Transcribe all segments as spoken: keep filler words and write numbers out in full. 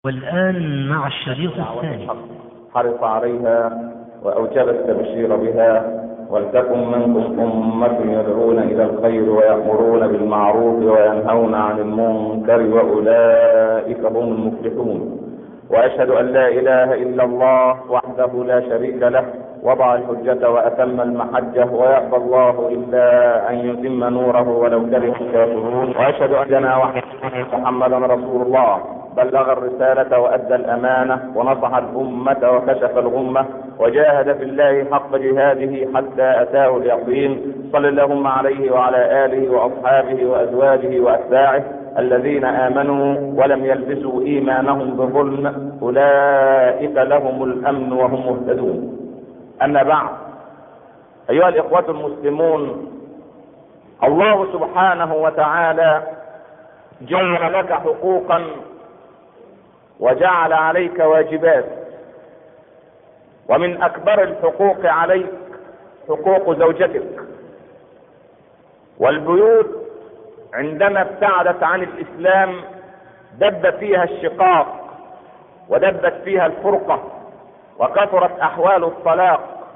والآن مع الشريط الثاني. حرص عليها وأوجب التبشير بها، ولتكن منكم أمة يدعون إلى الخير ويأمرون بالمعروف وينهون عن المنكر وأولئك هم المفلحون. وأشهد أن لا إله إلا الله وحده لا شريك له، وضع الحجة وأتم المحجة، ويأبى الله إلا أن يتم نوره ولو كره الكافرون. وأشهد أننا محمدا رسول الله، بلغ الرسالة وأدى الأمانة ونصح الأمة وكشف الغمة وجاهد في الله حق جهاده حتى أتاه اليقين. صلى اللهم عليه وعلى آله وأصحابه وأزواجه وأتباعه الذين آمنوا ولم يلبسوا إيمانهم بظلم، أولئك لهم الأمن وهم مهتدون. أما بعد، أيها الإخوة المسلمون، الله سبحانه وتعالى جعل لك حقوقا وجعل عليك واجبات، ومن أكبر الحقوق عليك حقوق زوجتك. والبيوت عندما ابتعدت عن الإسلام دب فيها الشقاق ودبت فيها الفرقة، وكثرت أحوال الطلاق،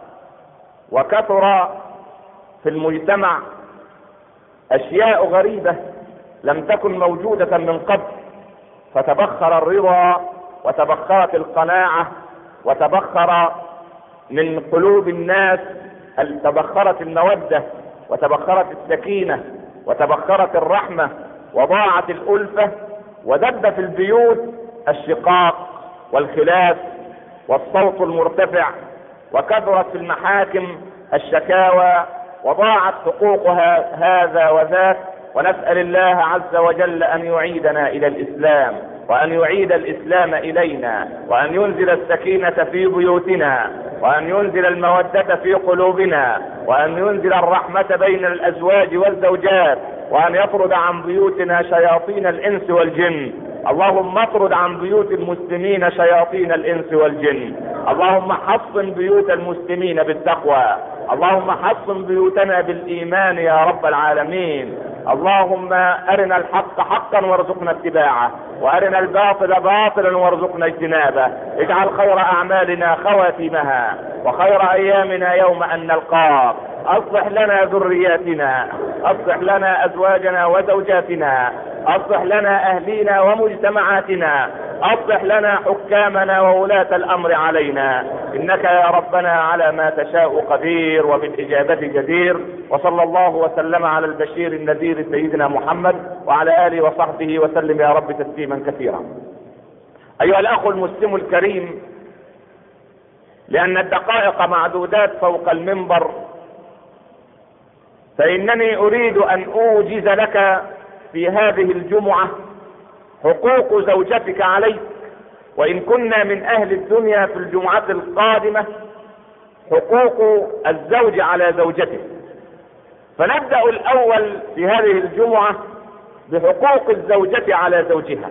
وكثر في المجتمع أشياء غريبة لم تكن موجودة من قبل، فتبخر الرضا وتبخرت القناعة وتبخر من قلوب الناس، تبخرت المودة وتبخرت السكينة وتبخرت الرحمة وضاعت الألفة، ودب في البيوت الشقاق والخلاف والصوت المرتفع، وكثرت في المحاكم الشكاوى وضاعت حقوقها هذا وذاك. ونسأل الله عز وجل أن يعيدنا إلى الإسلام، وأن يعيد الإسلام إلينا، وأن ينزل السكينة في بيوتنا، وأن ينزل المودة في قلوبنا، وأن ينزل الرحمة بين الأزواج والزوجات، وأن يطرد عن بيوتنا شياطين الإنس والجن. اللهم اطرد عن بيوت المسلمين شياطين الإنس والجن. اللهم حصن بيوت المسلمين بالتقوى. اللهم حصن بيوتنا بالإيمان يا رب العالمين. اللهم أرنا الحق حقا وارزقنا اتباعه، وأرنا الباطل باطلا وارزقنا اجتنابه. اجعل خير أعمالنا خواتمها، وخير أيامنا يوم أن نلقاك. أصلح لنا ذرياتنا، أصلح لنا أزواجنا وزوجاتنا، أصلح لنا أهلينا ومجتمعاتنا، أصلح لنا حكامنا وولاة الأمر علينا، إنك يا ربنا على ما تشاء قدير وبالإجابة جدير. وصلى الله وسلم على البشير النذير سيدنا محمد وعلى آله وصحبه وسلم يا رب تسليما كثيرا. أيها الأخ المسلم الكريم، لأن الدقائق معدودات فوق المنبر، فإنني أريد أن أوجز لك في هذه الجمعة حقوق زوجتك عليك، وإن كنا من أهل الدنيا في الجمعة القادمة حقوق الزوج على زوجته. فنبدأ الأول في هذه الجمعة بحقوق الزوجة على زوجها.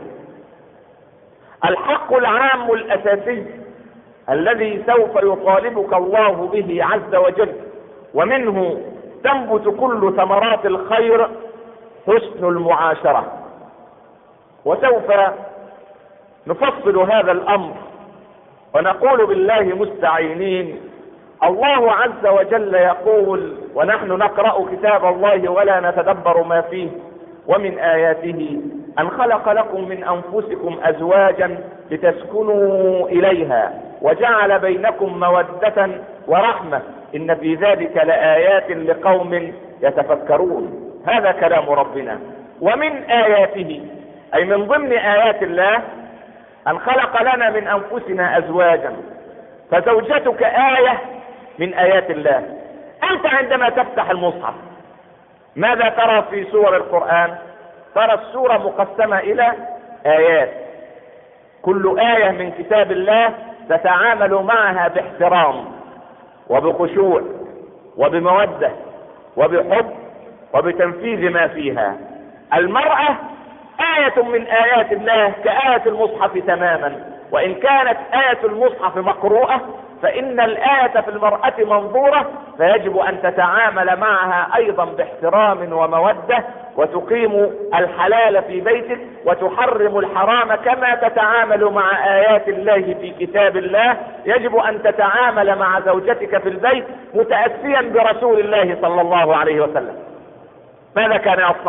الحق العام الأساسي الذي سوف يطالبك الله به عز وجل، ومنه تنبت كل ثمرات الخير، حسن المعاشرة. وسوف نفصل هذا الأمر ونقول بالله مستعينين. الله عز وجل يقول، ونحن نقرأ كتاب الله ولا نتدبر ما فيه: ومن آياته أن خلق لكم من أنفسكم أزواجا لتسكنوا إليها وجعل بينكم مودة ورحمة إن في ذلك لآيات لقوم يتفكرون. هذا كلام ربنا. ومن آياته، أي من ضمن آيات الله، أن خلق لنا من أنفسنا أزواجا. فزوجتك آية من آيات الله. أنت عندما تفتح المصحف ماذا ترى في سور القرآن؟ ترى السورة مقسمة إلى آيات، كل آية من كتاب الله تتعامل معها باحترام وبخشوع وبمودة وبحب وبتنفيذ ما فيها. المرأة آية من آيات الله كآية المصحف تماما، وإن كانت آية المصحف مقروءة فإن الآية في المرأة منظورة، فيجب أن تتعامل معها أيضا باحترام ومودة وتقيم الحلال في بيتك وتحرم الحرام كما تتعامل مع آيات الله في كتاب الله. يجب أن تتعامل مع زوجتك في البيت متأسيا برسول الله صلى الله عليه وسلم. ماذا كان يصنع؟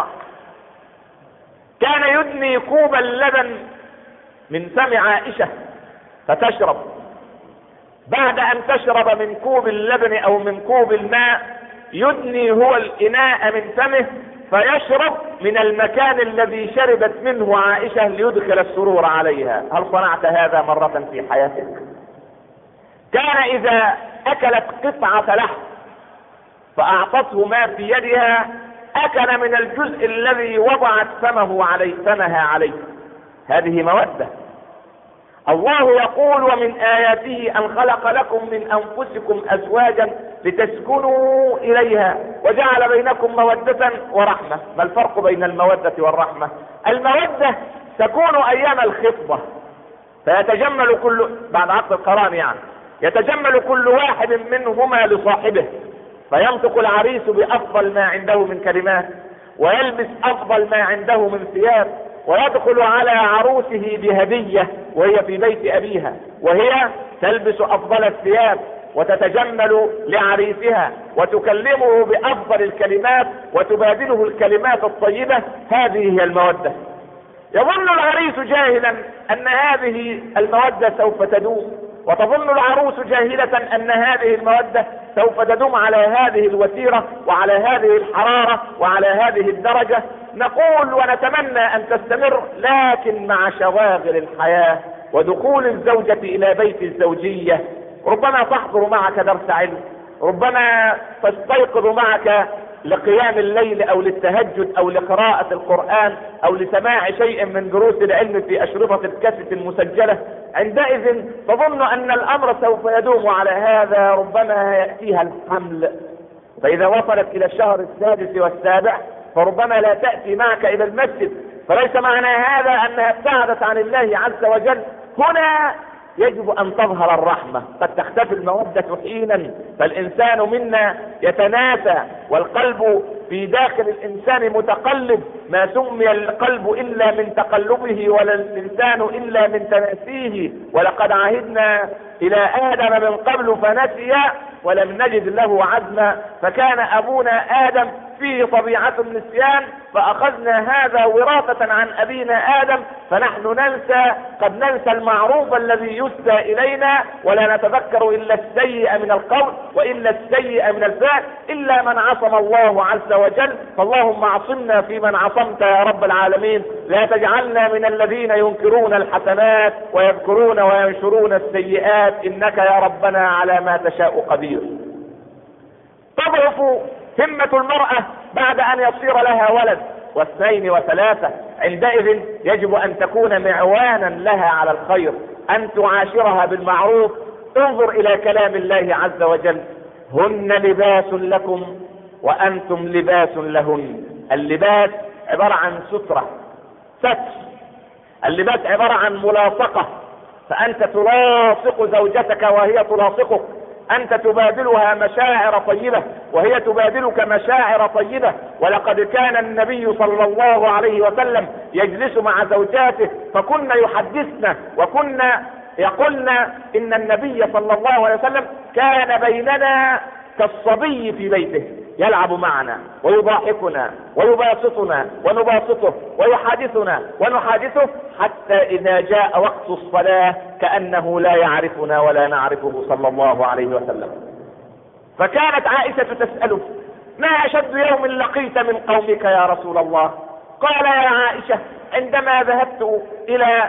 كان يدني كوب اللبن من فم عائشة فتشرب، بعد أن تشرب من كوب اللبن أو من كوب الماء يدني هو الإناء من فمه فيشرب من المكان الذي شربت منه عائشة ليدخل السرور عليها. هل صنعت هذا مرة في حياتك؟ كان إذا أكلت قطعة لحم فأعطته ما في يدها أكل من الجزء الذي وضعت فمه عليه فمها عليه. هذه مودة. الله يقول: ومن آياته أن خلق لكم من أنفسكم أزواجا لتسكنوا إليها وجعل بينكم مودة ورحمة. ما الفرق بين المودة والرحمة؟ المودة تكون أيام الخطبة فيتجمل كل بعد عقد القران يعني يتجمل كل واحد منهما لصاحبه، فينطق العريس بأفضل ما عنده من كلمات ويلبس أفضل ما عنده من ثياب ويدخل على عروسه بهدية وهي في بيت أبيها، وهي تلبس أفضل الثياب وتتجمل لعريسها وتكلمه بأفضل الكلمات وتبادله الكلمات الطيبة. هذه هي المودة. يظن العريس جاهلا أن هذه المودة سوف تدوم، وتظن العروس جاهلة أن هذه المودة سوف تدوم على هذه الوتيرة وعلى هذه الحرارة وعلى هذه الدرجة. نقول ونتمنى أن تستمر، لكن مع شواغل الحياة ودخول الزوجة إلى بيت الزوجية ربما تحضر معك درس علم، ربما تستيقظ معك لقيام الليل أو للتهجد أو لقراءة القرآن أو لسماع شيء من دروس العلم في أشرطة الكاسيت المسجلة. عندئذ تظن أن الأمر سوف يدوم على هذا، ربما يأتيها الحمل، فإذا وصلت إلى الشهر السادس والسابع فربما لا تأتي معك إلى المسجد. فليس معنى هذا أنها ابتعدت عن الله عز وجل. هنا يجب أن تظهر الرحمة. قد تختفي المودة حينا، فالإنسان منا يتناسى والقلب في داخل الإنسان متقلب. ما سمي القلب إلا من تقلبه ولا الإنسان إلا من تناسيه. ولقد عهدنا إلى آدم من قبل فنسي ولم نجد له عزما. فكان أبونا آدم فيه طبيعة النسيان، فأخذنا هذا وراثة عن أبينا آدم، فنحن ننسى. قد ننسى المعروف الذي يسدى إلينا ولا نتذكر إلا السيء من القول وإلا السيء من الفعل إلا من عصم الله عز وجل. فاللهم عصمنا في من عصمت يا رب العالمين. لا تجعلنا من الذين ينكرون الحسنات ويذكرون وينشرون السيئات، إنك يا ربنا على ما تشاء قدير. تضعف همة المرأة بعد أن يصير لها ولد واثنين وثلاثة. عندئذ يجب أن تكون معوانا لها على الخير، أن تعاشرها بالمعروف. انظر إلى كلام الله عز وجل: هن لباس لكم وأنتم لباس لهن. اللباس عبارة عن سترة، ستر. اللباس عبارة عن ملاصقة، فأنت تلاصق زوجتك وهي تلاصقك، أنت تبادلها مشاعر طيبة وهي تبادلك مشاعر طيبة. ولقد كان النبي صلى الله عليه وسلم يجلس مع زوجاته فكنا يحدثنا وكنا يقولنا إن النبي صلى الله عليه وسلم كان بيننا كالصبي في بيته، يلعب معنا ويضاحكنا ويباسطنا ونباسطه ويحادثنا ونحادثه، حتى إذا جاء وقت الصلاة كأنه لا يعرفنا ولا نعرفه صلى الله عليه وسلم. فكانت عائشة تسأله: ما أشد يوم لقيت من قومك يا رسول الله؟ قال: يا عائشة، عندما ذهبت إلى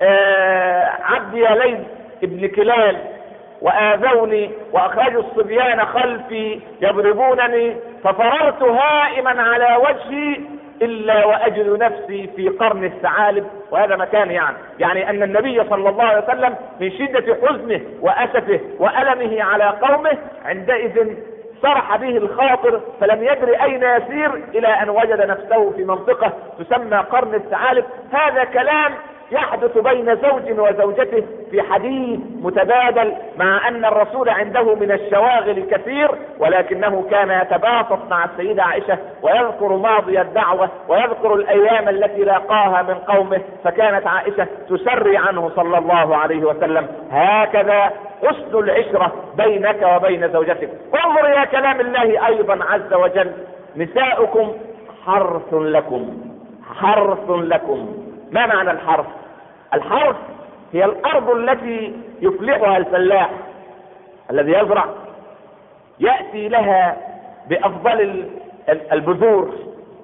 عبد يليل ابن كلال وآذوني وأخرجوا الصبيان خلفي يضربونني، ففررت هائما على وجهي إلا وأجد نفسي في قرن الثعالب. وهذا مكان يعني يعني أن النبي صلى الله عليه وسلم من شدة حزنه وأسفه وألمه على قومه عندئذ صرح به الخاطر، فلم يدري أين يسير إلى أن وجد نفسه في منطقة تسمى قرن الثعالب. هذا كلام يحدث بين زوج وزوجته في حديث متبادل، مع ان الرسول عنده من الشواغل كثير، ولكنه كان يتباسط مع السيدة عائشة ويذكر ماضي الدعوة ويذكر الايام التي لاقاها من قومه، فكانت عائشة تسري عنه صلى الله عليه وسلم. هكذا حسن العشرة بينك وبين زوجتك. انظر الى كلام الله ايضا عز وجل: نساؤكم حرث لكم. حرث لكم، ما معنى الحرث؟ الحرث هي الارض التي يفلحها الفلاح الذي يزرع، يأتي لها بافضل البذور،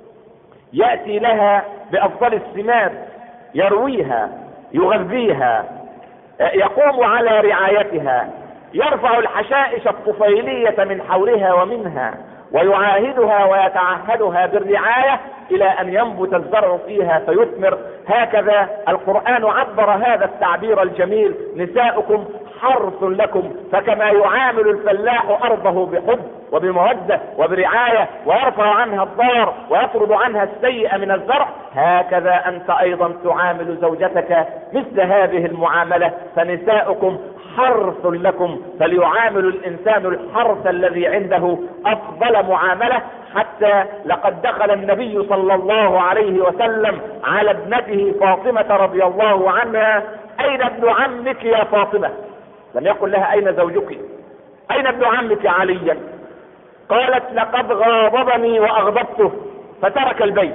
يأتي لها بافضل السماد، يرويها، يغذيها، يقوم على رعايتها، يرفع الحشائش الطفيلية من حولها ومنها، ويعاهدها ويتعهدها بالرعاية إلى أن ينبت الزرع فيها فيثمر. هكذا القرآن عبر هذا التعبير الجميل: نساؤكم حرث لكم. فكما يعامل الفلاح أرضه بحب وبمودة وبرعاية ويرفع عنها الضار ويطرد عنها السيء من الزرع، هكذا أنت أيضا تعامل زوجتك مثل هذه المعاملة. فنساؤكم حرث لكم، فليعامل الإنسان الحرث الذي عنده أفضل معاملة. حتى لقد دخل النبي صلى الله عليه وسلم على ابنته فاطمة رضي الله عنها: أين ابن عمك يا فاطمة؟ لم يقل لها أين زوجك، أين ابن عمك عليا؟ قالت: لقد غاضبني وأغضبته فترك البيت.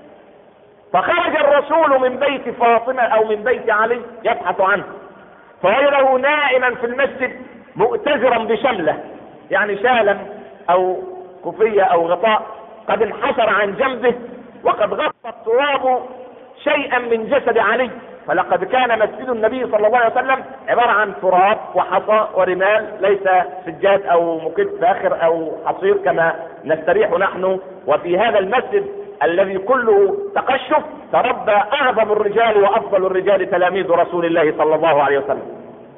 فخرج الرسول من بيت فاطمة أو من بيت علي يبحث عنه، فوجده نائما في المسجد مؤتزرا بشملة، يعني شالا أو كوفية أو غطاء قد انحسر عن جنبه، وقد غطى التراب شيئا من جسد علي. فلقد كان مسجد النبي صلى الله عليه وسلم عبارة عن تراب وحصى ورمال، ليس سجاد او مكب فاخر او حصير كما نستريح نحن. وفي هذا المسجد الذي كله تقشف تربى اعظم الرجال وافضل الرجال تلاميذ رسول الله صلى الله عليه وسلم.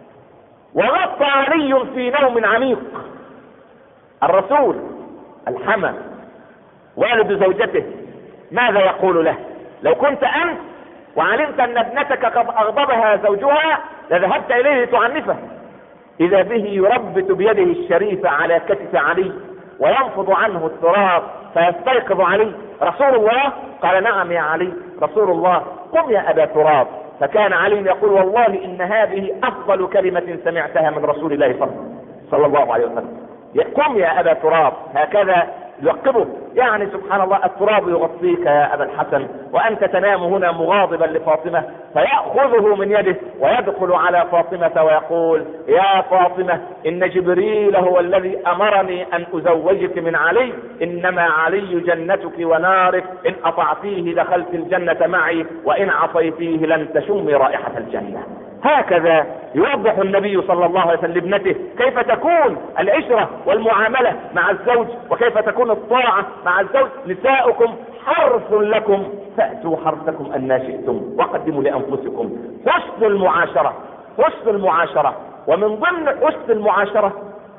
وغطى علي في نوم عميق. الرسول الحمى والد زوجته ماذا يقول له؟ لو كنت انت وعلمت ان ابنتك قد اغضبها زوجها لذهبت اليه لتعنفه. اذا به يربت بيده الشريفة على كتف علي وينفض عنه التراب فيستيقظ علي: رسول الله؟ قال: نعم يا علي رسول الله. قم يا ابا تراب. فكان علي يقول: والله ان هذه افضل كلمة سمعتها من رسول الله صلى الله عليه وسلم. قم يا ابا تراب، هكذا يلقبه. يعني سبحان الله، التراب يغطيك يا ابا الحسن وانت تنام هنا مغاضبا لفاطمة، فيأخذه من يده ويدخل على فاطمة ويقول: يا فاطمة، ان جبريل هو الذي امرني ان ازوجك من علي، انما علي جنتك ونارك، ان اطعتيه دخلت الجنة معي وان عصيتيه لن تشمي رائحة الجنة. هكذا يوضح النبي صلى الله عليه وسلم لابنته كيف تكون العشرة والمعاملة مع الزوج، وكيف تكون الطاعة مع الزوج. نساؤكم حرث لكم فأتوا حرثكم أن شئتم وقدموا لأنفسكم. حسن المعاشرة، حسن المعاشرة. ومن ضمن حسن المعاشرة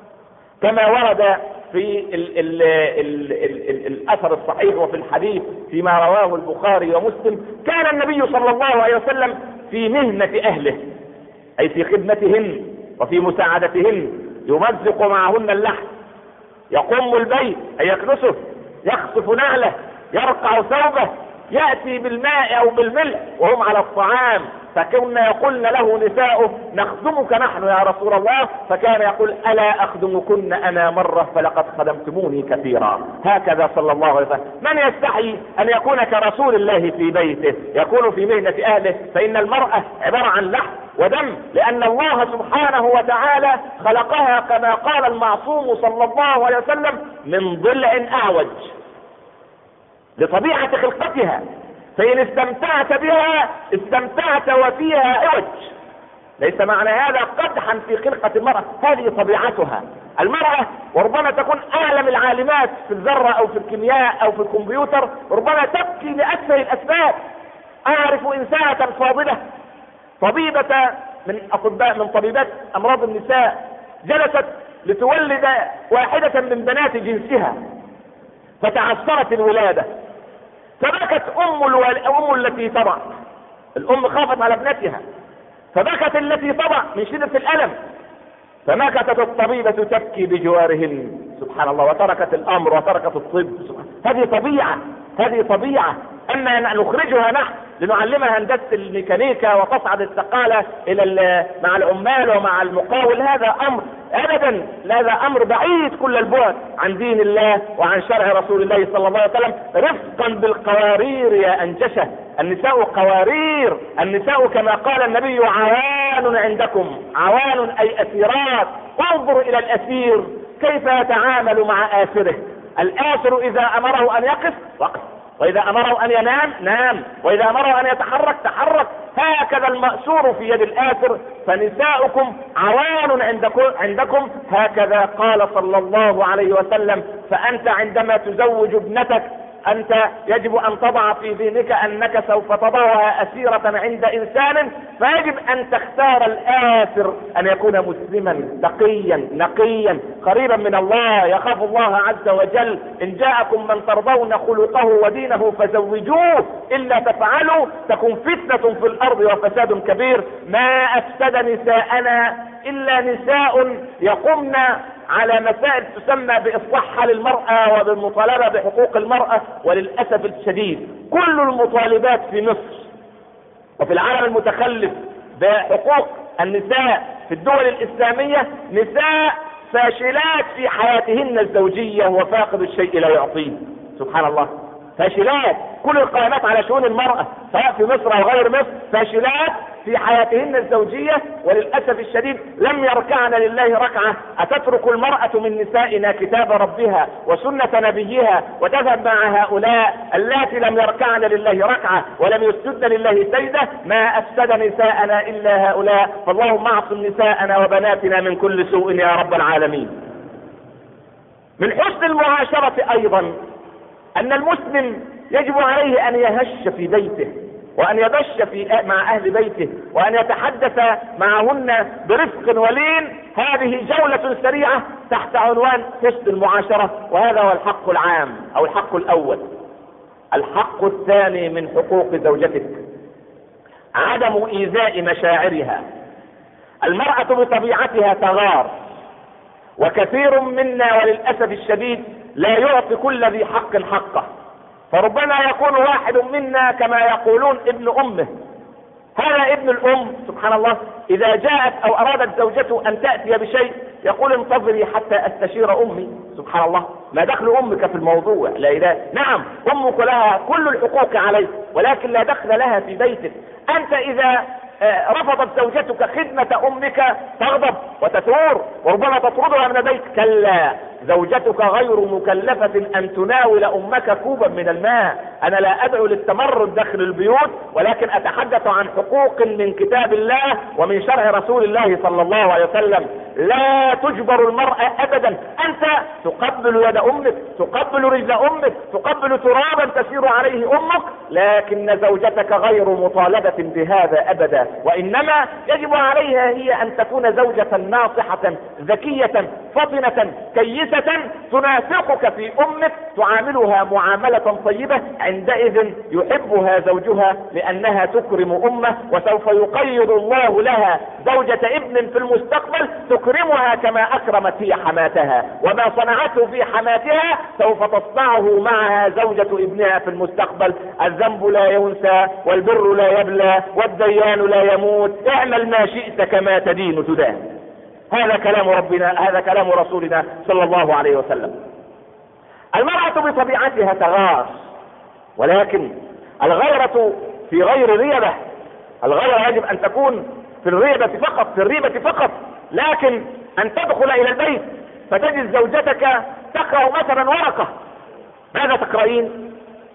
كما ورد في ال ال ال ال ال الأثر الصحيح وفي الحديث فيما رواه البخاري ومسلم: كان النبي صلى الله عليه وسلم في مهنة أهله، أي في خدمتهن وفي مساعدتهن، يمزق معهن اللحم، يقوم البيت أي يكنسه، يخصف نعله، يرقع ثوبه، يأتي بالماء أو بالملح وهم على الطعام. فكنا يقولن له نساؤه: نخدمك نحن يا رسول الله. فكان يقول: ألا أخدمكن أنا مرة فلقد خدمتموني كثيرا. هكذا صلى الله عليه وسلم. من يستحي أن يكون كرسول الله في بيته، يكون في مهنة أهله؟ فإن المرأة عبارة عن لحم ودم، لأن الله سبحانه وتعالى خلقها كما قال المعصوم صلى الله عليه وسلم: من ضلع أعوج، لطبيعة خلقتها. فإن استمتعت بها استمتعت وفيها عوج. ليس معنى هذا قدحا في خلقة المرأة، هذه طبيعتها. المرأة وربما تكون أعلم العالمات في الذرة أو في الكيمياء أو في الكمبيوتر، ربما تبكي لأسفل الأسباب. أعرف إنسانة فاضلة طبيبة من أطباء من طبيبات أمراض النساء، جلست لتولد واحدة من بنات جنسها فتعثرت الولادة، فبكت أم, الوال... أم التي تضع الام خافت على ابنتها فبكت التي تضع من شدة الألم، فمكثت الطبيبة تبكي بجوارهن سبحان الله، وتركت الأمر وتركت الطب. هذه طبيعة، هذه طبيعة. أما أن نخرجها نحن لنعلمها هندسة الميكانيكا وتصعد الثقالة إلى مع العمال ومع المقاول، هذا أمر أبدا، هذا أمر بعيد كل البعد عن دين الله وعن شرع رسول الله صلى الله عليه وسلم. رفقا بالقوارير يا أنجشة، النساء قوارير، النساء كما قال النبي عوان عندكم، عوان أي أسيرات. انظر إلى الأسير كيف يتعامل مع آسره. الآسر إذا أمره أن يقف وقف، وإذا أمره أن ينام نام، وإذا أمره أن يتحرك تحرك. هكذا المأسور في يد الآسر، فنساؤكم عوان عندكم, عندكم هكذا قال صلى الله عليه وسلم. فأنت عندما تزوج ابنتك أنت يجب أن تضع في ذهنك أنك سوف تضعها أسيرة عند إنسان، فيجب أن تختار الآسر أن يكون مسلما تقيا نقيا قريبا من الله يخاف الله عز وجل. إن جاءكم من ترضون خلقه ودينه فزوجوه، إلا تفعلوا تكن فتنة في الأرض وفساد كبير. ما أفسد نساءنا إلا نساء يقمن على مسائل تسمى بإصلاح حال المرأة وبالمطالبة بحقوق المرأة. وللأسف الشديد كل المطالبات في مصر وفي العالم المتخلف بحقوق النساء في الدول الإسلامية نساء فاشلات في حياتهن الزوجية، وفاقد الشيء لا يعطيه. سبحان الله، فاشلات. كل القائمات على شؤون المرأة سواء في مصر أو غير مصر فاشلات في حياتهن الزوجية، وللأسف الشديد لم يركعن لله ركعة. أتترك المرأة من نسائنا كتاب ربها وسنة نبيها وتذهب مع هؤلاء اللاتي لم يركعن لله ركعة ولم يسجدن لله سجدة؟ ما أفسد نساءنا إلا هؤلاء. فاللهم اعصم نساءنا وبناتنا من كل سوء يا رب العالمين. من حسن المعاشرة أيضا أن المسلم يجب عليه أن يهش في بيته وأن يبش في مع أهل بيته وأن يتحدث معهن برفق ولين. هذه جولة سريعة تحت عنوان حسن المعاشرة، وهذا هو الحق العام أو الحق الأول. الحق الثاني من حقوق زوجتك عدم إيذاء مشاعرها. المرأة بطبيعتها تغار، وكثير منا وللأسف الشديد لا يعطي كل ذي حق حقه. فربما يكون واحد منا كما يقولون ابن أمه. هذا ابن الأم سبحان الله إذا جاءت أو أرادت زوجته أن تأتي بشيء يقول انتظري حتى أستشير أمي. سبحان الله، ما دخل أمك في الموضوع؟ لا إله. نعم أمك لها كل الحقوق عليك، ولكن لا دخل لها في بيتك. أنت إذا رفضت زوجتك خدمة أمك تغضب وتثور وربما تطردها من البيت. كلا، زوجتك غير مكلفة أن تناول أمك كوبا من الماء. أنا لا أدعو للتمرد داخل البيوت، ولكن أتحدث عن حقوق من كتاب الله ومن شرع رسول الله صلى الله عليه وسلم. لا تجبر المرأة أبدا. أنت تقبل يد أمك، تقبل رجل أمك، تقبل ترابا تسير عليه أمك، لكن زوجتك غير مطالبة بهذا أبدا. وإنما يجب عليها هي أن تكون زوجة ناصحة ذكية فطنة كيسة تنافقك في أمك، تعاملها معاملة طيبة. عندئذ يحبها زوجها لأنها تكرم أمه، وسوف يقيض الله لها زوجة ابن في المستقبل تكرمها كما أكرمت هي حماتها، وما صنعته في حماتها سوف تصنعه معها زوجة ابنها في المستقبل. الذنب لا ينسى والبر لا يبلى والديان لا يموت. اعمل ما شئت كما تدين تدان. هذا كلام ربنا، هذا كلام رسولنا صلى الله عليه وسلم. المرأة بطبيعتها تغار، ولكن الغيرة في غير ريبة. الغيرة يجب أن تكون في الريبة فقط، في الريبة فقط. لكن أن تدخل إلى البيت فتجد زوجتك تقرأ مثلا ورقة. ماذا تقرأين؟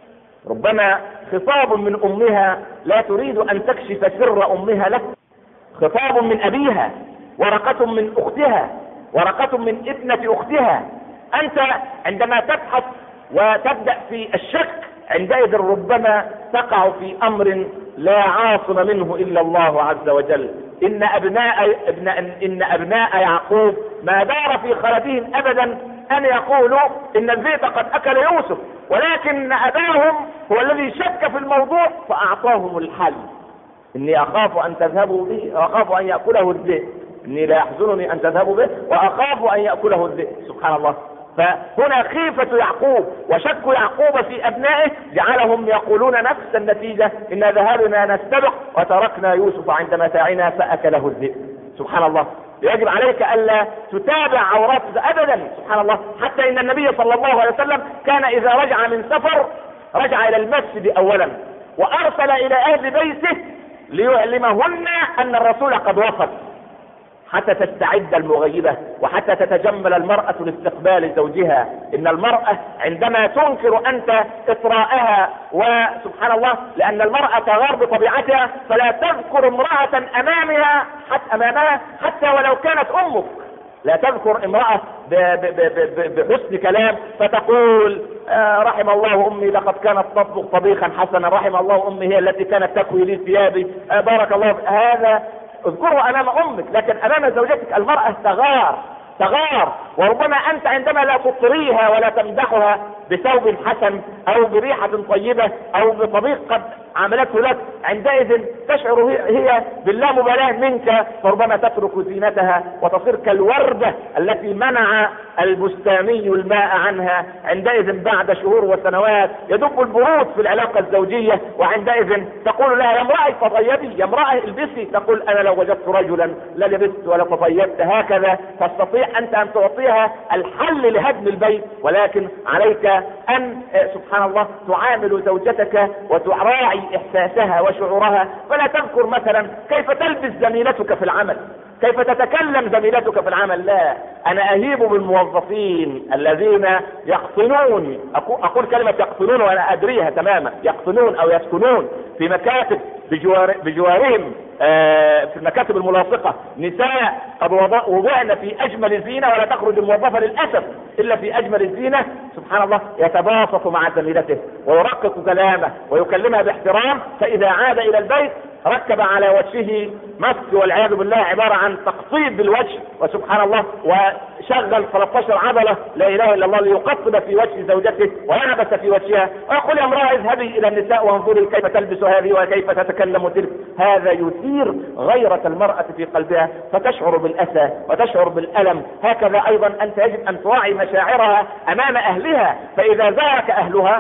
ربما خطاب من أمها لا تريد أن تكشف سر أمها لك، خطاب من أبيها، ورقة من أختها، ورقة من ابنة أختها. أنت عندما تبحث وتبدأ في الشك عندئذ ربما تقع في أمر لا عاصم منه إلا الله عز وجل. إن أبناء ابن إن أبناء يعقوب ما دار في خلدهم أبدا أن يقولوا إن الذئب قد أكل يوسف، ولكن أباهم هو الذي شك في الموضوع فأعطاهم الحل. إني أخاف أن تذهبوا به وأخاف أن يأكله الذئب، إني لا يحزنني أن تذهبوا به وأخاف أن يأكله الذئب. سبحان الله. فهنا خيفة يعقوب وشك يعقوب في أبنائه جعلهم يقولون نفس النتيجة: إن ذهبنا نستبق وتركنا يوسف عند متاعنا فأكله الذئب. سبحان الله. يجب عليك ألا تتابع عورات أبدا. سبحان الله. حتى إن النبي صلى الله عليه وسلم كان إذا رجع من سفر رجع إلى المسجد أولا وأرسل إلى أهل بيته ليعلمهن أن الرسول قد وصل، حتى تستعد المغيبة وحتى تتجمل المرأة لاستقبال زوجها. إن المرأة عندما تنكر أنت إطراءها، وسبحان الله، لأن المرأة تغار بطبيعتها، فلا تذكر امرأة أمامها حتى أمامها حتى ولو كانت أمك. لا تذكر امرأة بحسن كلام فتقول آه رحم الله أمي لقد كانت تطبخ طبيخا حسنا، رحم الله أمي هي التي كانت تكوي لي ثيابي، آه بارك الله. هذا اذكره امام امك، لكن امام زوجتك المرأة تغار تغار وربما انت عندما لا تطريها ولا تمدحها بثوب حسن او بريحة طيبة او بطبيخ قد عملته لك، عندئذ تشعر هي باللامبالاة منك، فربما تترك زينتها وتصير كالوردة التي منع البستاني الماء عنها. عندئذ بعد شهور وسنوات يدب البرود في العلاقة الزوجية، وعندئذ تقول لها: يا امرأة تطيبي، يا امرأة البسي. تقول: انا لو وجدت رجلا لا لبست ولا تطيبت. هكذا تستطيع انت ان تعطيها الحل لهدم البيت، ولكن عليك ان سبحان الله تعامل زوجتك وتراعي احساسها وشعورها. فلا تذكر مثلا كيف تلبس زميلتك في العمل، كيف تتكلم زميلتك في العمل. لا، انا اهيب بالموظفين الذين يقطنون، اقول كلمة يقطنون وانا ادريها تماما، يقطنون او يسكنون في مكاتب بجوار بجوارهم آه في المكاتب الملاصقة نساء قد وضعن في اجمل زينة، ولا تخرج الموظفة للاسف الا في اجمل الزينة. سبحان الله. يتباسط مع زميلته ويرقق كلامه ويكلمها باحترام، فاذا عاد الى البيت ركب على وجهه مسك والعياذ بالله عبارة عن تقصيب بالوجه، وسبحان الله، وشغل ثلاث عشرة عضلة لا اله الا الله ليقصب في وجه زوجته وينبس في وجهها، ويقول: يا امرأة اذهبي الى النساء وانظري كيف تلبس هذه وكيف تتكلم تلك. هذا يثير غيرة المرأة في قلبها فتشعر بالأسى وتشعر بالألم. هكذا ايضا انت يجب ان تراعي مشاعرها امام اهلها، فاذا زارك اهلها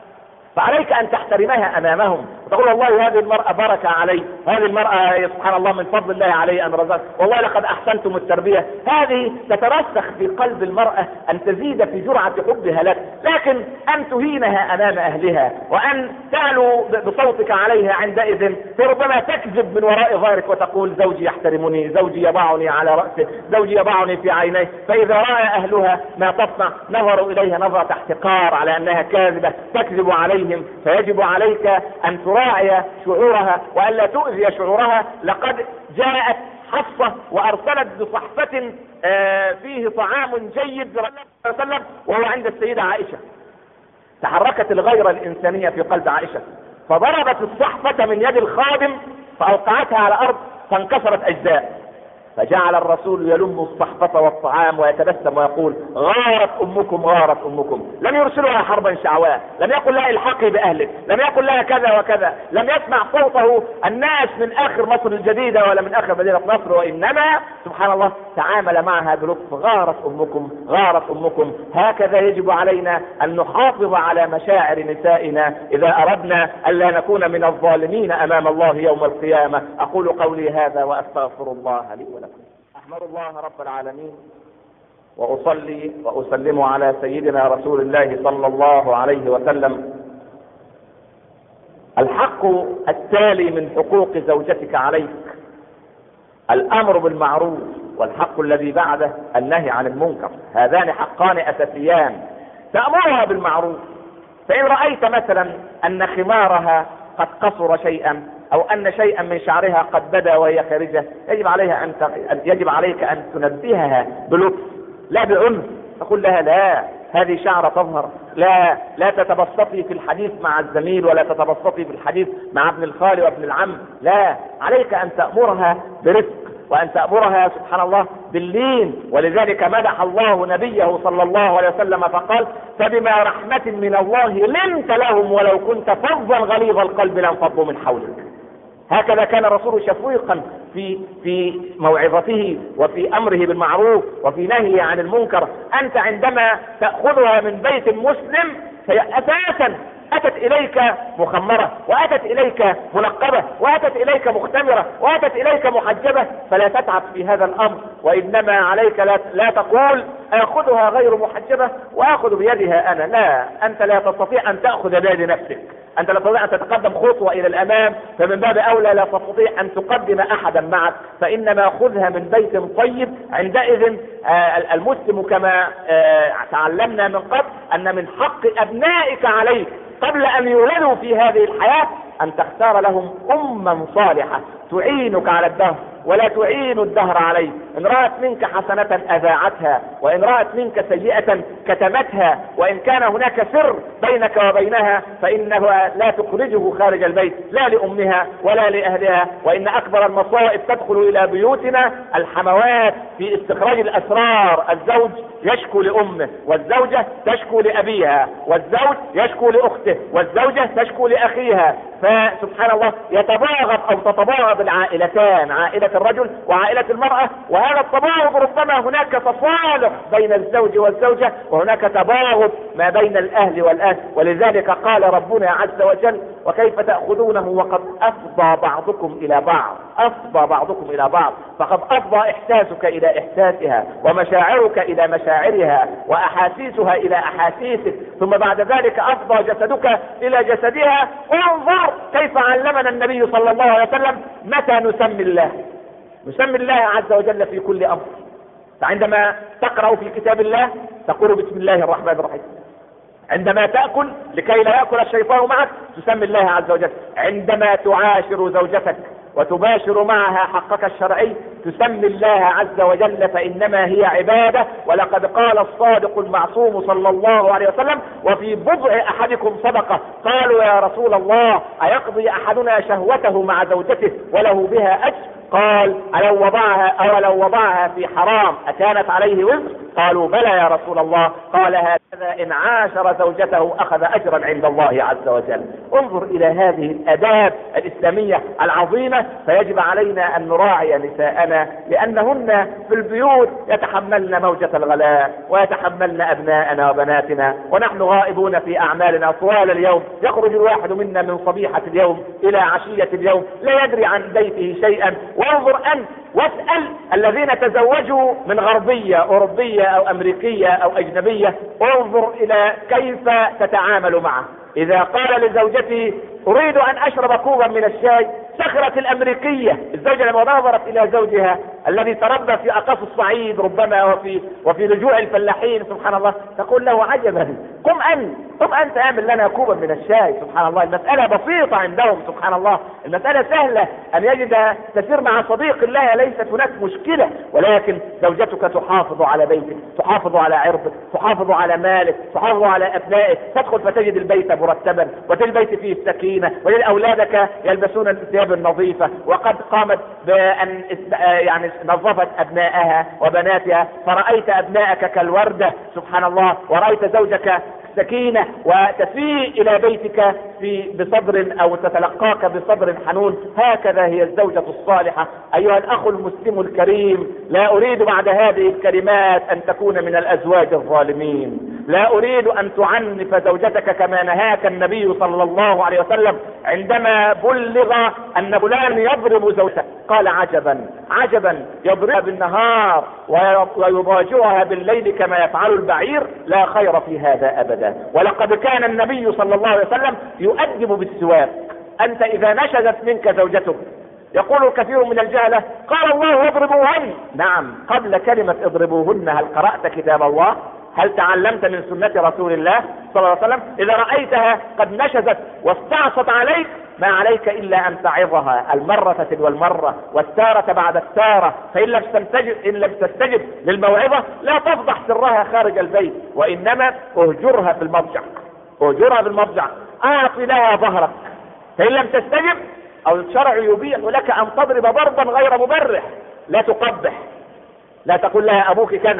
فعليك ان تحترمها امامهم وتقول: والله هذه المرأة بركة علي، هذه المرأة سبحان الله من فضل الله علي ان رزقت، والله لقد احسنتم التربية. هذه تترسخ في قلب المرأة ان تزيد في جرعة حبها لك. لكن ان تهينها امام اهلها وان تعلو بصوتك عليها، عندئذ فربما تكذب من وراء ظهرك وتقول: زوجي يحترمني، زوجي يضعني على رأسه، زوجي يضعني في عينيه. فاذا رأى اهلها ما تصنع نظروا اليها نظرة احتقار على انها كاذبة تكذب عليهم. فيجب عليك ان تراعي شعورها والا تؤذي شعورها. لقد جاءت حفصة وارسلت بصحفة فيه طعام جيد صلى الله عليه وسلم وهو عند السيدة عائشة. تحركت الغيرة الانسانية في قلب عائشة، فضربت الصحفة من يد الخادم فاوقعتها على الارض فانكسرت اجزاء. فجعل الرسول يلم الصحفة والطعام ويتبسم ويقول: غارت امكم غارت امكم. لم يرسلها حربا شعواء، لم يقل لها الحقي باهلك، لم يقل لها كذا وكذا، لم يسمع صوته الناس من اخر مصر الجديدة ولا من اخر مدينة نصر، وانما سبحان الله تعامل معها بلطف: غارت امكم غارت امكم. هكذا يجب علينا ان نحافظ على مشاعر نسائنا اذا اردنا الا نكون من الظالمين امام الله يوم القيامة. اقول قولي هذا واستغفر الله لي ولكم. احمد الله رب العالمين واصلي واسلم على سيدنا رسول الله صلى الله عليه وسلم. الحق التالي من حقوق زوجتك عليك الامر بالمعروف، والحق الذي بعده النهي عن المنكر. هذان حقان اساسيان. تأمرها بالمعروف، فإن رأيت مثلا أن خمارها قد قصر شيئا أو أن شيئا من شعرها قد بدا وهي خارجة، يجب عليها أن يجب عليك أن تنبهها بلطف لا بعنف. تقول لها: لا، هذه شعرة تظهر، لا لا تتبسطي في الحديث مع الزميل ولا تتبسطي في الحديث مع ابن الخال وابن العم. لا، عليك أن تأمرها برفق وأن تأمرها سبحان الله باللين. ولذلك مدح الله نبيه صلى الله عليه وسلم فقال: فبما رحمة من الله لنت لهم ولو كنت فظا غليظ القلب لانفضوا من حولك. هكذا كان الرسول شفيقا في في موعظته وفي امره بالمعروف وفي نهيه عن المنكر. انت عندما تاخذها من بيت مسلم هي اساسا اتت اليك مخمره، واتت اليك منقبه، واتت اليك مختمره، واتت اليك محجبه، فلا تتعب في هذا الامر، وانما عليك لا, لا تقول اخذها غير محجبه واخذ بيدها انا. لا، انت لا تستطيع ان تاخذ بيد نفسك، انت لا تستطيع ان تتقدم خطوه الى الامام، فمن باب اولى لا تستطيع ان تقدم احدا معك، فانما خذها من بيت طيب. عندئذ آه المسلم كما آه تعلمنا من قبل ان من حق ابنائك عليك قبل ان يولدوا في هذه الحياه ان تختار لهم اما صالحه تعينك على الدهر ولا تعين الدهر عليه. ان رأت منك حسنة اذاعتها، وان رأت منك سيئة كتمتها، وان كان هناك سر بينك وبينها فانها لا تخرجه خارج البيت، لا لامها ولا لاهلها. وان اكبر المصائب تدخل الى بيوتنا الحموات في استخراج الاسرار. الزوج يشكو لامه، والزوجة تشكو لابيها، والزوج يشكو لاخته، والزوجة تشكو لاخيها. فسبحان الله يتباغض او تتباغض العائلتان، عائلة الرجل وعائلة المرأة، وهذا التباغض ربما هناك تصالح بين الزوج والزوجة، وهناك تباغض ما بين الاهل والاهل. ولذلك قال ربنا عز وجل: وكيف تأخذونه وقد افضى بعضكم الى بعض. افضى بعضكم الى بعض، فقد افضى احساسك الى احساسها، ومشاعرك الى مشاعرها، واحاسيسها الى احاسيسك، ثم بعد ذلك افضى جسدك الى جسدها. انظر كيف علمنا النبي صلى الله عليه وسلم متى نسمي الله. نسمي الله عز وجل في كل امر. فعندما تقرأ في كتاب الله تقول بسم الله الرحمن الرحيم. عندما تأكل لكي لا يأكل الشيطان معك تسمي الله عز وجل. عندما تعاشر زوجتك وتباشر معها حقك الشرعي تسمي الله عز وجل، فإنما هي عبادة. ولقد قال الصادق المعصوم صلى الله عليه وسلم: وفي بضع أحدكم صدقة. قالوا يا رسول الله أيقضي أحدنا شهوته مع زوجته وله بها أجر؟ قال: ألو وضعها أو لو وضعها في حرام أكانت عليه وزر؟ قالوا بلى يا رسول الله. قال: هكذا إن عاشر زوجته أخذ أجرا عند الله عز وجل. انظر إلى هذه الآداب الإسلامية العظيمة. فيجب علينا أن نراعي نساءنا، لأنهن في البيوت يتحملن موجة الغلاء، ويتحملن أبناءنا وبناتنا، ونحن غائبون في أعمالنا طوال اليوم. يخرج الواحد منا من صبيحة اليوم إلى عشية اليوم لا يدري عن بيته شيئا. وانظر أنت واسأل الذين تزوجوا من غربية أوروبية أو أمريكية أو أجنبية، انظر إلى كيف تتعامل معه. إذا قال لزوجتي أريد أن أشرب كوبا من الشاي، سخرت الأمريكية الزوجة لما نظرت إلى زوجها الذي تربى في أقصى الصعيد ربما وفي وفي لجوء الفلاحين، سبحان الله، تقول له: عجبا، قم أنت قم أنت أعمل لنا كوبا من الشاي. سبحان الله، المسألة بسيطة عندهم، سبحان الله، المسألة سهلة أن يجد تسير مع صديق لها، ليست هناك مشكلة. ولكن زوجتك تحافظ على بيتك، تحافظ على عرضك، تحافظ على مالك، تحافظ على أبنائك. تدخل فتجد البيت مرتبا، وتجد البيت فيه السكينة، وتجد أولادك يلبسون الثياب النظيفة، وقد قامت بأن يعني نظفت أبنائها وبناتها، فرأيت أبنائك كالوردة، سبحان الله، ورأيت زوجك سكينة وتفيء إلى بيتك في بصدر أو تتلقاك بصدر حنون. هكذا هي الزوجة الصالحة. أيها الأخ المسلم الكريم، لا أريد بعد هذه الكلمات أن تكون من الأزواج الظالمين، لا أريد أن تعنف زوجتك كما نهاك النبي صلى الله عليه وسلم عندما بلغ أن فلان يضرب زوجته. قال: عجبا عجبا، يضربها بالنهار ويضاجعها بالليل كما يفعل البعير، لا خير في هذا أبدا. ولقد كان النبي صلى الله عليه وسلم يؤدب بالسواك. أنت إذا نشزت منك زوجتك، يقول كثير من الجهلة: قال الله اضربوهن. نعم، قبل كلمة اضربوهن هل قرأت كتاب الله؟ هل تعلمت من سنة رسول الله صلى الله عليه وسلم؟ إذا رأيتها قد نشزت واستعصت عليك، ما عليك إلا أن تعظها المرة تلو المرة والتارة بعد التارة. فإن لم تستجب إن لم تستجب للموعظة لا تفضح سرها خارج البيت، وإنما اهجرها في المضجع، اهجرها في المضجع، أعطي لها ظهرك. فإن لم تستجب أو الشرع يبيح لك أن تضرب ضربا غير مبرح. لا تقبح، لا تقول لها أبوك كذا،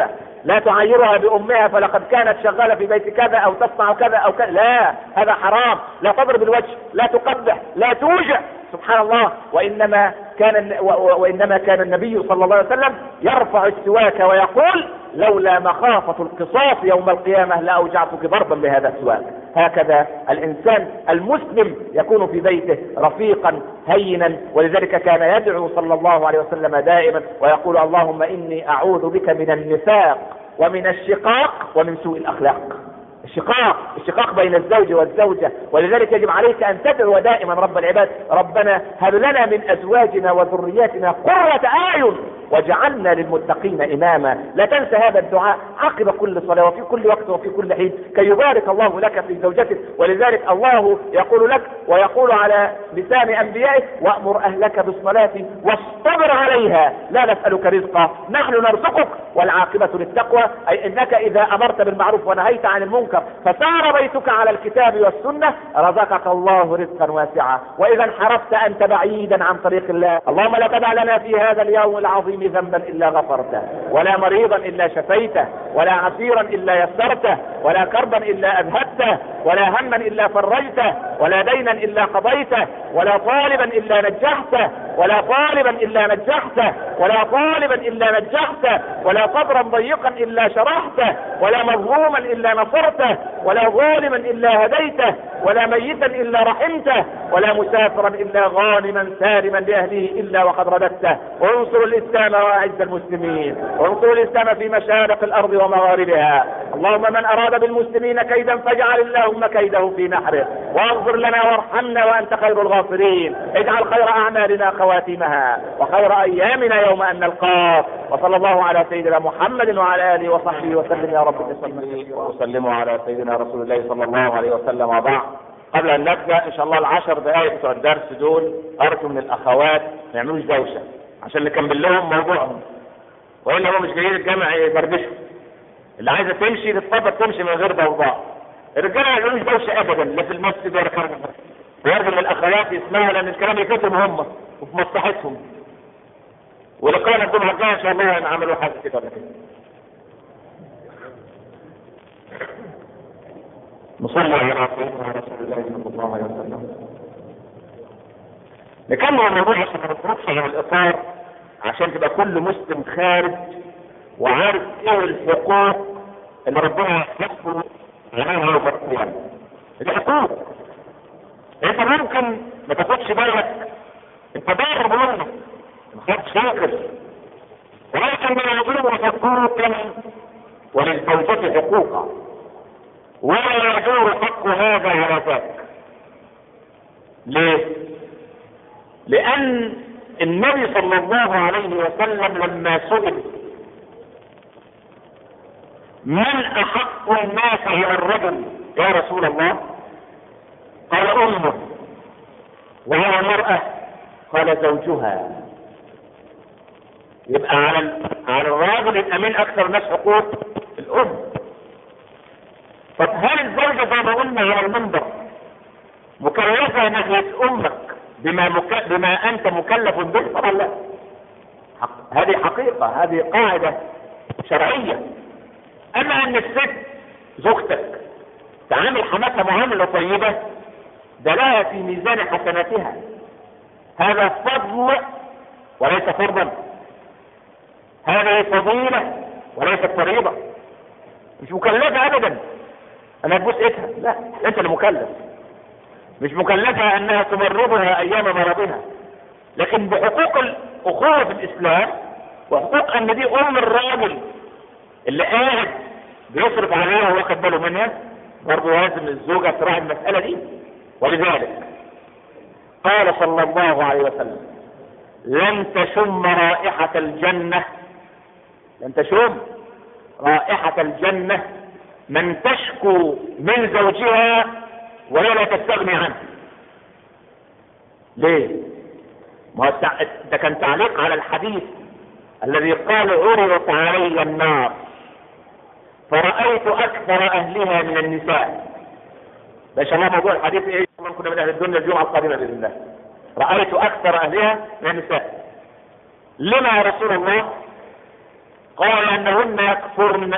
لا تعيرها بأمها فلقد كانت شغالة في بيت كذا أو تصنع كذا أو كذا، لا، هذا حرام. لا تضرب الوجه، لا تقبح، لا توجع، سبحان الله. وإنما كان وإنما كان النبي صلى الله عليه وسلم يرفع السواك ويقول لولا مخافة القصاص يوم القيامة لأوجعتك ضربا بهذا السواك. هكذا الإنسان المسلم يكون في بيته رفيقا هينا، ولذلك كان يدعو صلى الله عليه وسلم دائما ويقول اللهم إني أعوذ بك من النفاق ومن الشقاق ومن سوء الأخلاق. الشقاق الشقاق بين الزوج والزوجة، ولذلك يجب عليك أن تدعو دائما رب العباد ربنا هب لنا من أزواجنا وذرياتنا قرة أعين وجعلنا للمتقين إماما. لا تنسى هذا الدعاء عقب كل صلاة وفي كل وقت وفي كل حين كي يبارك الله لك في زوجتك. ولذلك الله يقول لك ويقول على لسان أنبيائه وأمر أهلك بالصلاة واصطبر عليها لا نسألك رزقا نحن نرزقك والعاقبة للتقوى. أي إنك إذا أمرت بالمعروف ونهيت عن المنكر فسار بيتك على الكتاب والسنة رزقك الله رزقا واسعا. وإذا انحرفت أنت بعيدا عن طريق الله اللهم لا تدع لنا في هذا اليوم العظيم ذنبا إلا غفرته، ولا مريضا إلا شفيته، ولا عسيرا إلا يسرته، ولا كربا إلا أذهبته، ولا هما إلا فرجته، ولا دينا إلا قضيته، ولا طالبا إلا نجحته، ولا طالبا إلا نجحته، ولا طالبا إلا نجحته، ولا صدرا ضيقا إلا شرحته، ولا مظلوما إلا نصرته، ولا ظالما إلا هديته، ولا ميتا إلا رحمته، ولا مسافرا إلا غانما سالما لأهله إلا وقد رددته. وانصر الإسلام وأعز المسلمين، وانصر الإسلام في مشارق الأرض ومغاربها. اللهم من أراد بالمسلمين كيدا فاجعل اللهم كيده في نحره، واغفر لنا وارحمنا وأنت خير الغافرين. اجعل خير أعمالنا خواتيمها وخير أيامنا يوم أن نلقاك. وصلى الله على سيدنا محمد وعلى آله وصحبه وسلم يا رب وسلموا على سيدنا رسول الله صلى الله عليه وسلم. وبعد، قبل أن نبدأ إن شاء الله العشر دقائق بتوع الدرس دول أرجو من الأخوات ما يعملوش دوشة عشان نكمل لهم موضوعهم، وإلا هم مش جايين الجامع يبردشوا. اللي عايزة تمشي تتفضل تمشي من غير ضوضاء. الرجالة ما يعملوش دوشة أبدا لا في المسجد ولا خارج المسجد. ويرجو من الأخوات يسمعوا لأن الكلام يفيدهم هم وفي مصلحتهم. ولقانا الجمعة الجاية إن شاء الله نعملوا حاجة كده ولا كده. نصلي على سيدنا رسول الله صلى الله عليه وسلم. نكمل الموضوع عشان ما نخرجش عن الإطار، عشان تبقى كل مسلم خارج وعارف ايه الحقوق اللي ربنا يحفظ عليها وفتوها. دي حقوق انت ممكن ما تاخدش بالك، انت ضارب منك ما خدتش فاكر، ولكن من العلوم حقوقا وللزوجة حقوقا ولا يدور حق هذا على ذاك. ليه؟ لأن النبي صلى الله عليه وسلم لما سئل من أحق الناس على الرجل يا رسول الله قال أمه، وهي المرأة قال زوجها. يبقى على على الراجل يبقى مين أكثر ناس حقوق؟ الأم. طب هل الزوجة زي ما قلنا على المنبر مكلفة ناحية أمك بما, مك... بما أنت مكلف به ولا لا؟ حق... هذه حقيقة، هذه قاعدة شرعية. أما أن الست زوجتك تعامل حماتها معاملة طيبة ده لها في ميزان حسناتها، هذا فضل وليس فرضا، هذه فضيلة وليست فريضة. مش مكلفة أبدا أنا تبوس إيدها، لا، أنت اللي مكلف. مش مكلفة أنها تمرضها أيام مرضها، لكن بحقوق الأخوة في الإسلام وحقوق أن دي أم الراجل اللي قاعد بيصرف عليها وواخد باله منها، برضه لازم الزوجة تراعي المسألة دي. ولذلك قال صلى الله عليه وسلم لن تشم رائحة الجنة لن تشم رائحة الجنة من تشكو من زوجها وهي لا تستغني عنه. ليه؟ ما ده كان تعليق على الحديث الذي قال عرضت علي النار فرأيت أكثر أهلها من النساء. ده إن شاء الله موضوع الحديث إيه؟ كنا من أهل الدنيا الجمعة القادمة بإذن الله. رأيت أكثر أهلها من النساء. لما يا رسول الله؟ قال انهن يكفرن.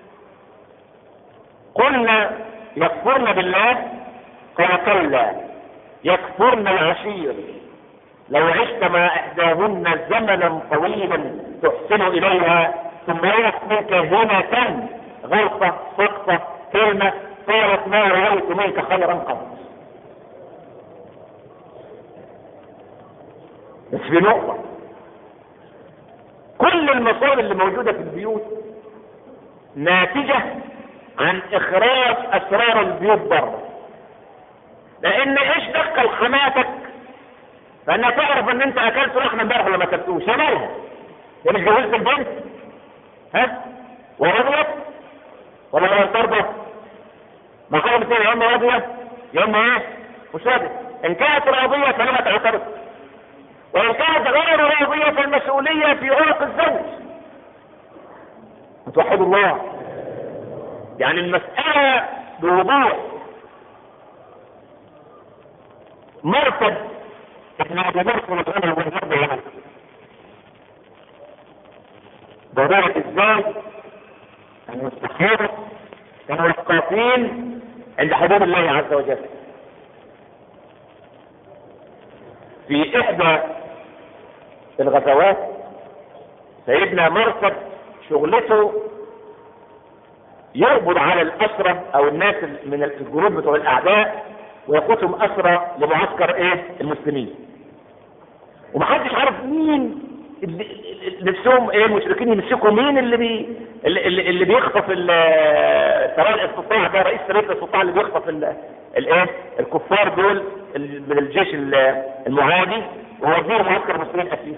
قلنا يكفرن بالله؟ قال كلا، يكفرن العشير. لو عشت مع احداهن زمنا طويلا تحسن اليها ثم يأتي منك هنة غلطة سقطة كلمة قالت ما رأيت منك خيرا قط. بس في نقطة، كل المصائب اللي موجودة في البيوت ناتجة عن اخراج اسرار البيوت بره. لان ايش دخل حماتك فانها تعرف ان انت اكلت لحمه امبارح ولا ما اكلتوش؟ يا مالها؟ هي مش جوزت البنت؟ ها؟ ورضيت ولا لا ترضى؟ ما حاجه بتقول يا اما راضيه يا اما ايه؟ مش راضيه. ان كانت راضيه فلما تعترض، وان كانت غير راضيه فالمسؤوليه في عنق الزوج. توحدوا الله. يعني المسألة بوضوح. مرتد ابن ابي بكر ومتغنى والجرد يعني ضرورة ازاي ان الصحابة كانوا وقافين عند حدود الله عز وجل. في احدى الغزوات سيدنا مرتد شغلته يقبض على الأسرة او الناس من الجنود بتوع الاعداء ويقودهم أسرة لمعسكر ايه المسلمين، ومحدش عارف مين اللي نفسهم ايه المشركين يمسكوا مين اللي بي اللي, اللي بيخطف سراء الاستطاع ده، رئيس سراء الاستطاع اللي بيخطف الايه الكفار دول من الجيش المعادي ويوديهم معسكر المسلمين اسير.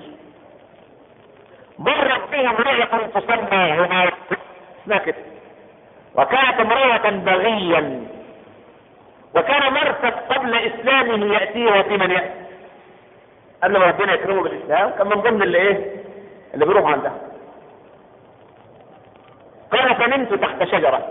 مرت بهم امرأة تسمى هناك اسمها كده، وكانت امرأة بغيا، وكان مرتد قبل اسلامه يأتيه في من يأتي. قبل ما ربنا يكرمه بالاسلام كان من ضمن اللي ايه اللي بيروح عندها. قال فنمت تحت شجرة.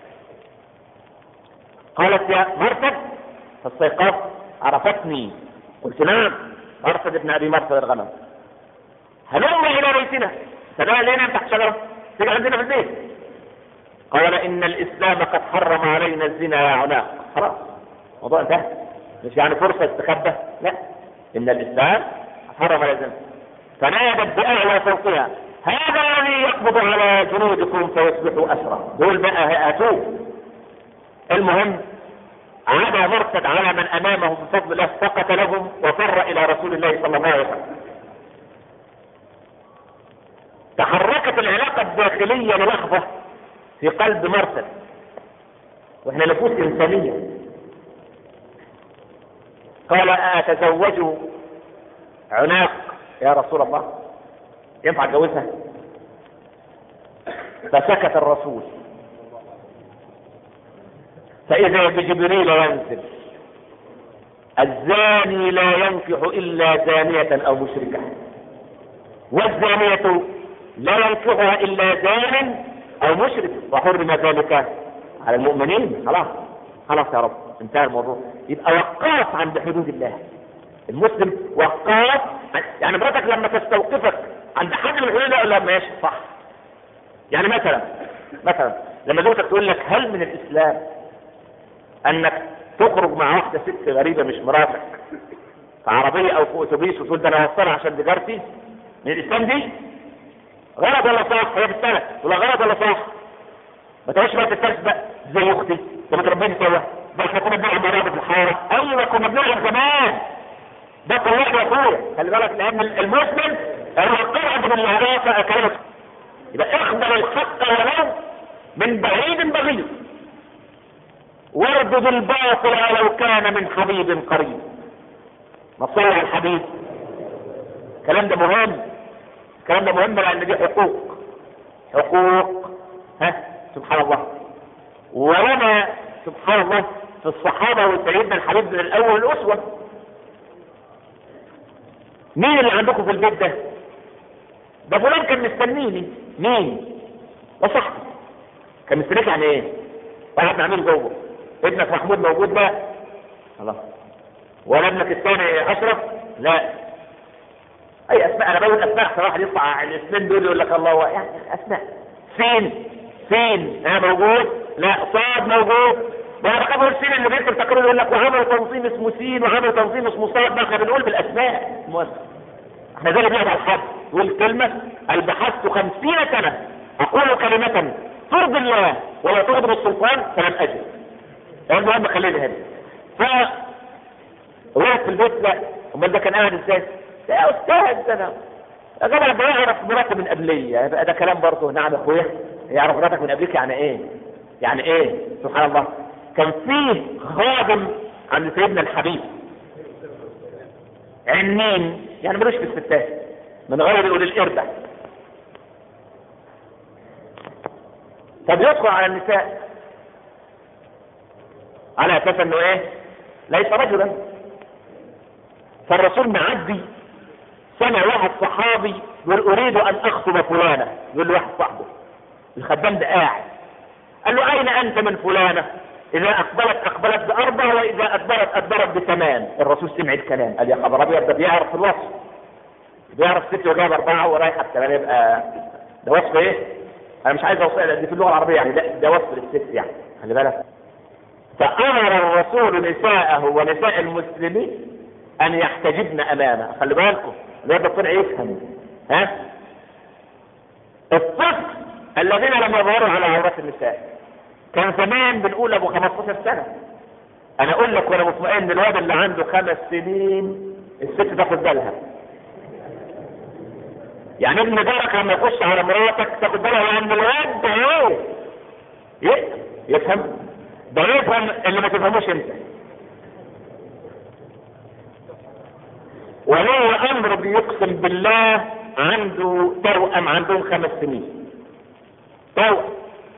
قالت يا مرتد، فاستيقظت عرفتني. قلت نعم مرتد ابن ابي مرتد الغنم. هلم الى بيتنا. فقال لنا تحت شجرة تيجي عندنا في البيت. قال ان الاسلام قد حرم علينا الزنا يا عناق. خلاص الموضوع انتهى، مش يعني فرصة تخبى، لا، ان الاسلام حرم على الزنا. فنادت باعلى صوتها هذا الذي يقبض على جنودكم فيصبحوا اسرى. دول بقى هاتوه. المهم عاد مرتد على من امامه بفضل الله فقتلهم وفر الى رسول الله صلى الله عليه وسلم. تحركت العلاقة الداخلية للحظة في قلب مرتد، واحنا نفوس انسانية. قال اتزوج عناق يا رسول الله؟ ينفع اتجوزها؟ فسكت الرسول، فاذا بجبريل ينزل الزاني لا ينكح الا زانية او مشركة، والزانية لا ينكحها الا زان او مشرك، وحرم ذلك على المؤمنين. خلاص خلاص يا رب انتهى الموضوع. يبقى وقاف عند حدود الله. المسلم وقاف، يعني مراتك لما تستوقفك عند حد من الحدود لا ماشي صح. يعني مثلا مثلا لما زوجتك تقول لك هل من الاسلام انك تخرج مع واحده ست غريبه مش مراتك في عربيه او في اتوبيس وتقول ده انا هوصلها عشان دي جارتي؟ من الاسلام دي غلط ولا صح؟ هي بتسالك ولا غلط ولا صح؟ ما تقولش بقى تستسبق زي اختي لما تربيني سوا، ده احنا كنا بنلعب مع بعض في الحاره. ايوه كنا بنلعب زمان، ده طلعت يا اخويا خلي بالك، لان المسلم هو قاعد من العرافه اكلت. يبقى اخبر الحق ولو من بعيد بعيد، واردد الباطل ولو كان من حبيب قريب. ما تصلي على الحبيب. الكلام ده مهم، الكلام ده مهم لان دي حقوق حقوق ها سبحان الله. ولنا سبحان الله في الصحابه وسيدنا الحبيب من الاول الاسوه. مين اللي عندكم في البيت ده؟ ده فلان كان مستنيني. مين؟ ده صاحبي كان مستنيك. يعني ايه؟ واحد مع مين جوه؟ ابنك محمود موجود؟ لا. خلاص. ولا ابنك الثاني اشرف؟ لا. اي اسماء، انا بقول اسماء صراحه يطلع الاسمين دول يقول لك الله يعني اسماء. سين سين ها موجود؟ لا. صاد موجود؟ وانا بقى بقول سين اللي بيكتب تقرير يقول لك وعمل تنظيم اسمه سين وعمل تنظيم اسمه صاد. ما احنا بنقول بالاسماء المهم. احنا زي اللي بيقعد على الحد يقول كلمه البحثت خمسين سنه اقول كلمه ترضي الله ولا تغضب السلطان فلم اجد. المهم خليني هنا. ف رحت في البيت. لا امال ده كان قاعد ازاي؟ يا استاذ انا يا جماعه بيعرف مراتي من قبليه. يبقى ده كلام برضه. نعم يا اخويا يعرف مراتك من قبليك يعني ايه؟ يعني ايه؟ سبحان الله. كان فيه خادم عند سيدنا الحبيب عنين يعني ملوش في الستات من غير يقول الاربع. فبيدخل على النساء على اساس انه ايه؟ ليس رجلا. فالرسول معدي سمع واحد صحابي يقول اريد ان اخطب فلانه. يقول له واحد صاحبه الخدام ده قاعد قال له اين انت من فلانه؟ اذا اقبلت اقبلت باربع واذا ادبرت ادبرت بثمان. الرسول سمع الكلام قال يا خبر ابيض ده بيعرف الوصف. بيعرف ست وجايب اربعه ورايحه بثمان. يبقى ده وصف ايه؟ انا مش عايز اوصل دي في اللغه العربيه يعني. لا ده وصف للست يعني. خلي بالك. فامر الرسول نساءه ونساء المسلمين ان يحتجبن امامه. خلي بالكم الواد طلع يفهم. ها الطفل الذين لم يظهروا على عورات النساء كان زمان بنقول ابو خمستاشر سنه. انا اقول لك وانا مطمئن الواد اللي عنده خمس سنين الست تاخد بالها. يعني ابن جارك لما يخش على مراتك تاخد بالها لان الواد ده ايه؟ يفهم. ده يفهم اللي ما تفهموش انت. ولي امر بيقسم بالله عنده توأم عندهم خمس سنين. توأم.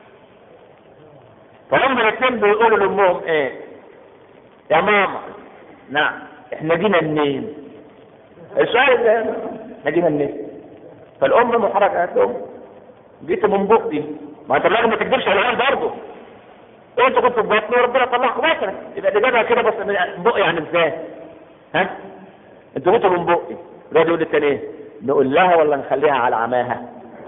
فهم الاثنين بيقولوا لامهم ايه؟ يا ماما. نعم. احنا جينا منين؟ السؤال ده احنا جينا منين؟ فالام محرجه قالت لهم جيت من بطني. ما انت لازم ما تكذبش على العيال برضه. انتوا كنتوا في بطني وربنا طلعكم مثلا. يبقى اللي جابها كده بس من بقي يعني ازاي؟ ها؟ انتوا جيتوا من بقي. الواد يقول للتاني ايه؟ نقول لها ولا نخليها على عماها؟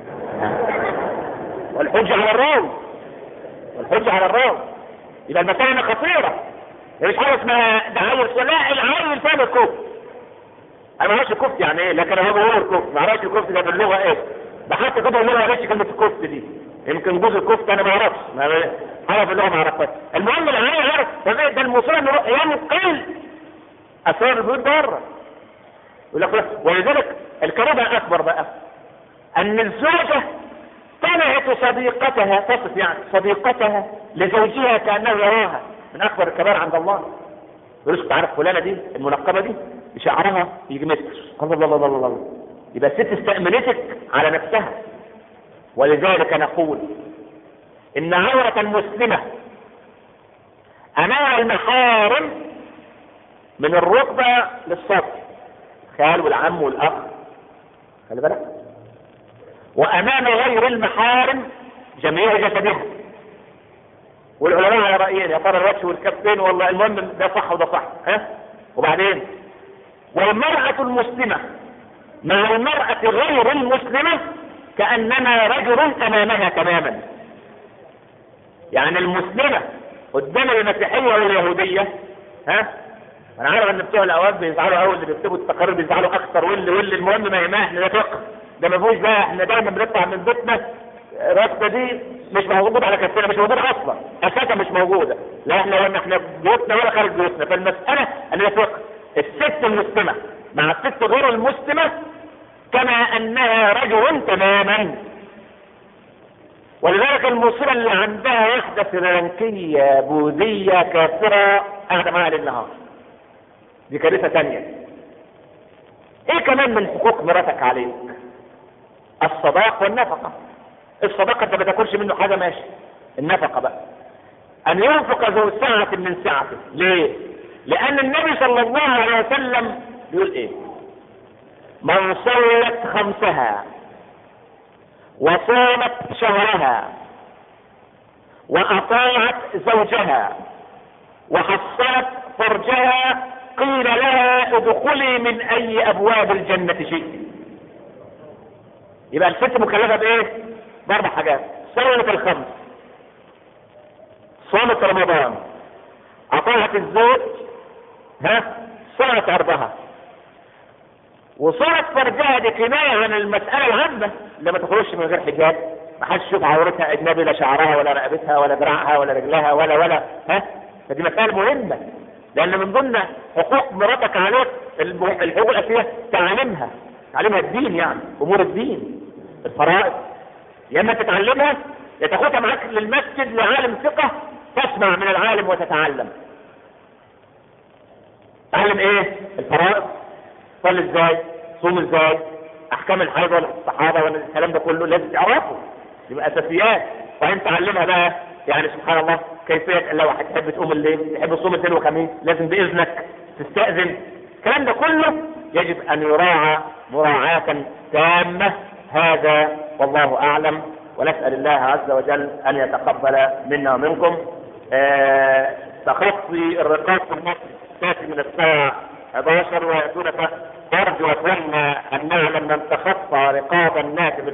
والحجه على الراوي. والحجه على الراوي. يبقى المسألة خطيرة. مش حاجه اسمها ده عيل. لا العيل فاهم الكفر. انا ما اعرفش الكفر يعني ايه لكن انا بقول الكفر. ما اعرفش الكفر ده باللغه ايه. ده حتى كده اللغه ما عرفتش كلمه الكفر دي. يمكن جزء الكفر انا ما اعرفش. عرف اللغه ما عرفتش. المهم العيل عرف. ده المصيبه انه ينقل اسرار البيوت بره. ولذلك الكرامه الاكبر بقى ان الزوجه تنعت صديقتها. تصف يعني صديقتها لزوجها كانه يراها. من اكبر الكبائر عند الله. يقول تعرف فلانه دي المنقبه دي بشعرها يجي متر. الله الله الله الله الله. يبقى الست استأمنتك على نفسها. ولذلك نقول ان عورة المسلمة امام المحارم من الركبة للصدر. الخال والعم والاخ. خلي بالك. وامام غير المحارم جميع جسدها. والعلماء على رأيين يا ترى الوجه والكفين والله المهم ده صح وده صح. ها وبعدين والمرأة المسلمة مع المرأة غير المسلمة كأنما رجل امامها تماما. يعني المسلمة قدام المسيحية واليهودية. ها انا عارف ان بتوع الاوقات بيزعلوا قوي اللي بيكتبوا التقارير بيزعلوا اكثر واللي واللي المهم ما يهمها احنا ده فقه. ده ما فيهوش بقى احنا دايما بنطلع من بيتنا الراسبه دي مش موجوده على كتفنا. مش موجوده اصلا اساسا مش موجوده. لا احنا ولا احنا بيوتنا ولا خارج بيوتنا. فالمساله ان هي فقه. الست المسلمه مع الست غير المسلمه كما انها رجل تماما. ولذلك المصيبه اللي عندها واحده سريلانكيه بوذيه كافره قاعده معاها للنهار. دي كارثه ثانيه. ايه كمان من حقوق مراتك عليك؟ الصداق والنفقه. الصداقه انت ما تاكلش منه حاجه ماشي. النفقه بقى ان ينفق ذو سعه من سعته. ليه؟ لان النبي صلى الله عليه وسلم بيقول ايه؟ من صلت خمسها وصامت شهرها واطاعت زوجها وحصنت فرجها قيل لها ادخلي من اي ابواب الجنة شئت. يبقى الست مكلفة بايه؟ باربع حاجات: صلاة الخمس، صومة رمضان، أطاعة الزوج، ها، صلاة عرضها، وصلاة فرجها دي كناية عن المسألة العامة اللي ما تخرجش من غير حجاب، ما حدش يشوف عورتها اجنبي، لا شعرها ولا رقبتها ولا دراعها ولا رجلها ولا ولا ها. فدي مسألة مهمة، لأن من ضمن حقوق مراتك عليك الحقوق الأساسية تعليمها، تعليمها الدين، يعني أمور الدين، الفرائض، يا اما تتعلمها يا تاخدها معاك للمسجد لعالم ثقة تسمع من العالم وتتعلم. تعلم ايه؟ الفرائض، صلي ازاي، صوم ازاي، احكام الحيض والصحابة والكلام ده كله لازم تعرفه، يبقى اساسيات. وبعدين تعلمها بقى، يعني سبحان الله كيفية لو هتحب تقوم الليل، تحب تصوم اثنين وخميس لازم باذنك تستأذن، الكلام ده كله يجب ان يراعى مراعاة تامة. هذا والله اعلم، ونسأل الله عز وجل ان يتقبل منا ومنكم. آه تخطي الرقاب في مصر تاتي من الساعة احد عشر ويأتونك، أرجو أتمنى أن نعلم من تخطى رقاب الناس